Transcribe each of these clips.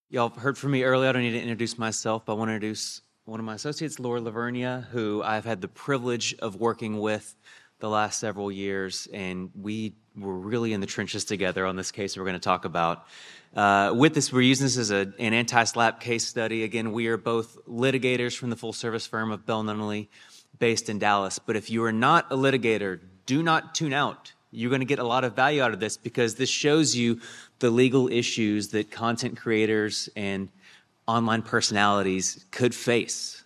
Y'all heard from me earlier. I don't need to introduce myself, but I want to introduce one of my associates, Laura Lavernia, who I've had the privilege of working with the last several years, and we were really in the trenches together on this case we're going to talk about. With this, we're using this as an anti-SLAPP case study. Again, we are both litigators from the full-service firm of Bell Nunnally, based in Dallas. But if you are not a litigator, do not tune out. You're going to get a lot of value out of this because this shows you the legal issues that content creators and online personalities could face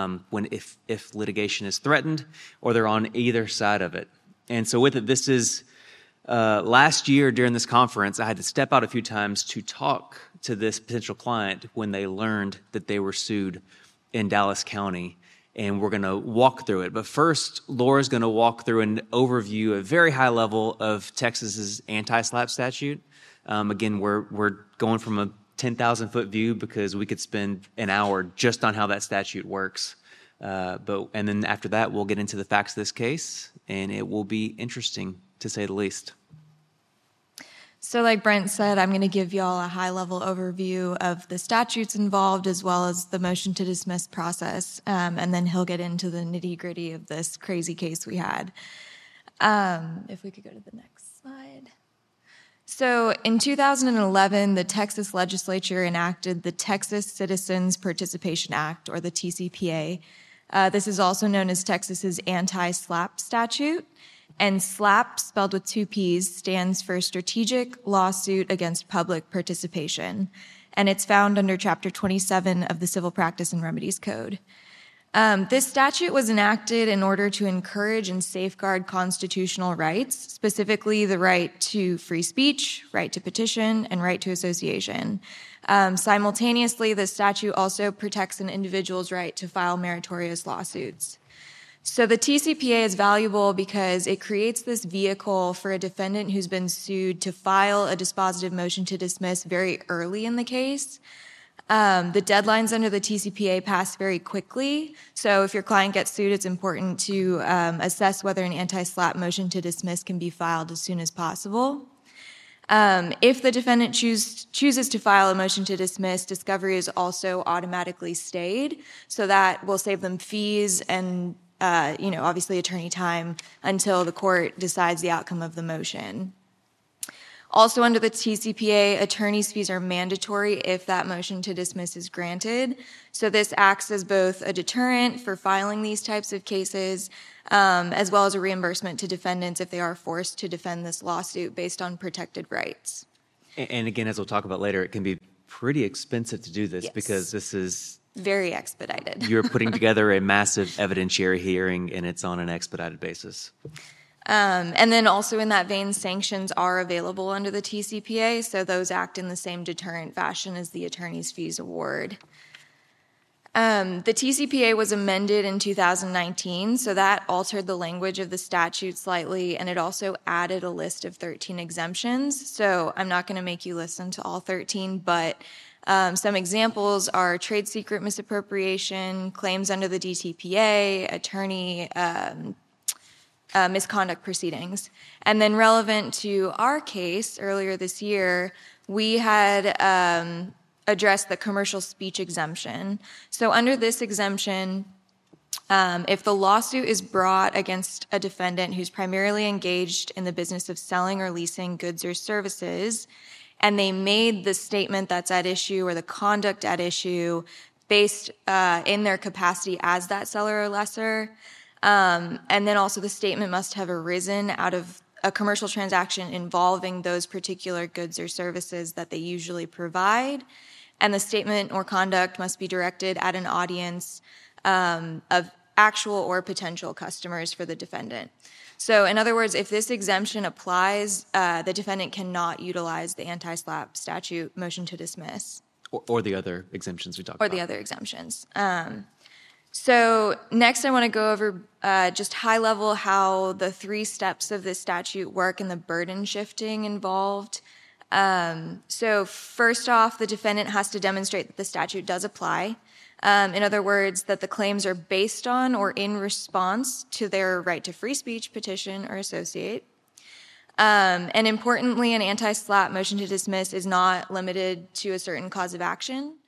if litigation is threatened or they're on either side of it. And so with it, this is last year during this conference, I had to step out a few times to talk to this potential client when they learned that they were sued in Dallas County. And we're going to walk through it. But first, Laura's going to walk through an overview, a very high level of Texas's anti-SLAPP statute. Again, we're going from a 10,000-foot view because we could spend an hour just on how that statute works. And then after that, we'll get into the facts of this case, and it will be interesting, to say the least. So like Brent said, I'm going to give y'all a high-level overview of the statutes involved as well as the motion to dismiss process, and then he'll get into the nitty-gritty of this crazy case we had. If we could go to the next slide. So in 2011, the Texas legislature enacted the Texas Citizens Participation Act, or the TCPA. This is also known as Texas's anti-SLAPP statute. And SLAPP, spelled with two P's, stands for Strategic Lawsuit Against Public Participation. And it's found under Chapter 27 of the Civil Practice and Remedies Code. This statute was enacted in order to encourage and safeguard constitutional rights, specifically the right to free speech, right to petition, and right to association. Simultaneously, the statute also protects an individual's right to file meritorious lawsuits. So the TCPA is valuable because it creates this vehicle for a defendant who's been sued to file a dispositive motion to dismiss very early in the case. The deadlines under the TCPA pass very quickly. So if your client gets sued, it's important to assess whether an anti-SLAPP motion to dismiss can be filed as soon as possible. If the defendant chooses to file a motion to dismiss, discovery is also automatically stayed. So that will save them fees and obviously attorney time until the court decides the outcome of the motion. Also under the TCPA, attorney's fees are mandatory if that motion to dismiss is granted. So this acts as both a deterrent for filing these types of cases, as well as a reimbursement to defendants if they are forced to defend this lawsuit based on protected rights. And again, as we'll talk about later, it can be pretty expensive to do this because this is very expedited. You're putting together a massive evidentiary hearing, and it's on an expedited basis. And then also in that vein, sanctions are available under the TCPA, so those act in the same deterrent fashion as the attorney's fees award. The TCPA was amended in 2019, so that altered the language of the statute slightly, and it also added a list of 13 exemptions. So I'm not going to make you listen to all 13, but some examples are trade secret misappropriation, claims under the DTPA, attorney misconduct proceedings. And then relevant to our case earlier this year, we had addressed the commercial speech exemption. So under this exemption, if the lawsuit is brought against a defendant who's primarily engaged in the business of selling or leasing goods or services, and they made the statement that's at issue or the conduct at issue based in their capacity as that seller or lessor. And then also the statement must have arisen out of a commercial transaction involving those particular goods or services that they usually provide. And the statement or conduct must be directed at an audience of actual or potential customers for the defendant. So in other words, if this exemption applies, the defendant cannot utilize the anti-SLAPP statute motion to dismiss. Or the other exemptions we talked about. Or the other exemptions. So next I want to go over just high level how the 3 steps of this statute work and the burden shifting involved. So first off, the defendant has to demonstrate that the statute does apply. In other words, that the claims are based on or in response to their right to free speech, petition, or associate. And importantly, an anti-SLAPP motion to dismiss is not limited to a certain cause of action.